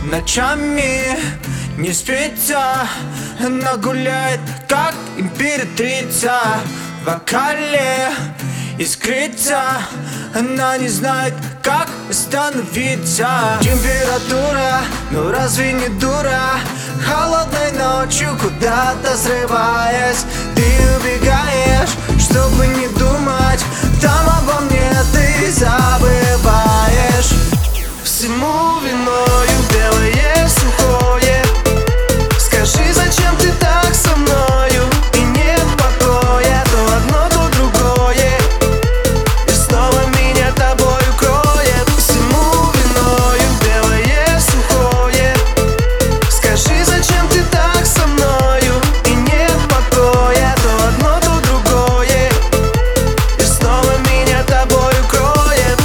Ночами не спится, она гуляет, как императрица. В вокале искрится, она не знает, как остановиться. Температура, ну разве не дура? Холодной ночью куда-то срываясь, ты убегаешь, чтобы не думать. Там обо мне ты забываешь. Всему виною белое сухое. Скажи, зачем ты так со мною? И нет покоя, то одно, то другое, и снова меня тобою кроет. Всему виною белое сухое. Скажи, зачем ты так со мною? И нет покоя, то одно, то другое, и снова меня тобою кроет.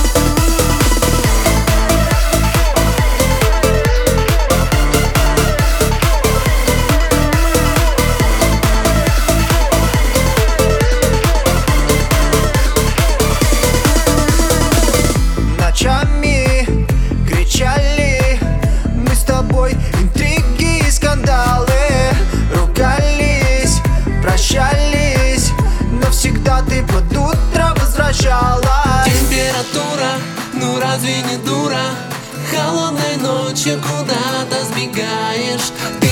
Ночами кричали мы с тобой, интриги и скандалы, ругались, прощались, но всегда ты под утро возвращалась. Температура, ну разве не дура? Холодной ночью куда-то сбегаешь,